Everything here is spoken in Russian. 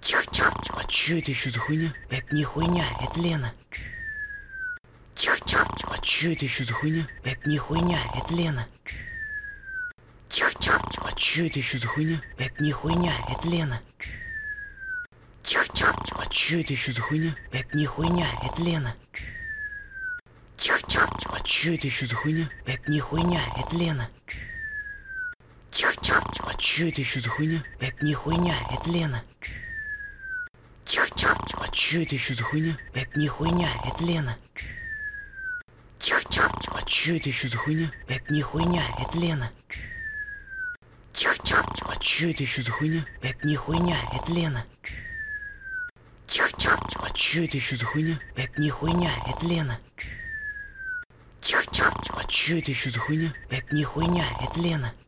А чё это еще за хуйня? Это не хуйня, это Лена. А чё это еще за хуйня? Это не хуйня, это Лена. А чё это еще за хуйня? Это не хуйня, это Лена. А чё это еще за хуйня? Это не хуйня, это Лена. А чё это еще за хуйня? Это не хуйня, это Лена. А чё это еще за хуйня? Это не хуйня, это Лена. А чё это еще за хуйня? Это не хуйня, это Лена. А чё это еще за хуйня? Это не хуйня, это Лена. А чё это еще за хуйня? Это не хуйня, это Лена. А чё это еще за хуйня? Это не хуйня, это Лена. А чё это еще за хуйня? Это не хуйня, это Лена.